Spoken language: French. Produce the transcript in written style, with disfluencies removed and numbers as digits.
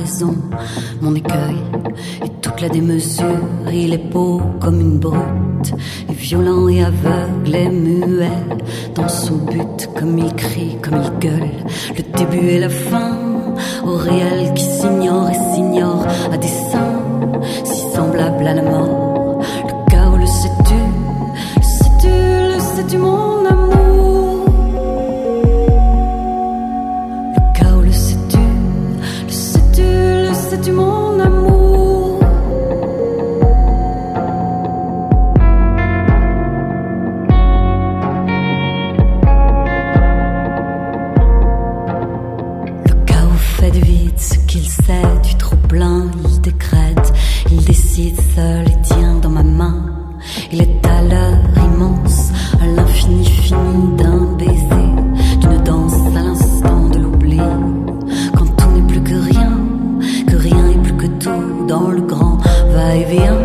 raison, mon écueil est toute la démesure. Il est beau comme une brute, et violent et aveugle et muet dans son but, comme il crie, comme il gueule. Le début et la fin, au réel qui s'ignore et s'ignore à des seins si semblables à la mort. Le chaos, le sais-tu, le sais-tu, le sais-tu mon amour. Le chaos, le sais-tu, le sais-tu, le sais-tu mon amour. Le chaos fait du vide ce qu'il sait, du trop plein il décrète, il décide seul et tient dans ma main. Il est à l'heure immense, à l'infini fini d'un baiser, d'une danse à l'instant de l'oubli. Quand tout n'est plus que rien et plus que tout dans le grand va-et-vient.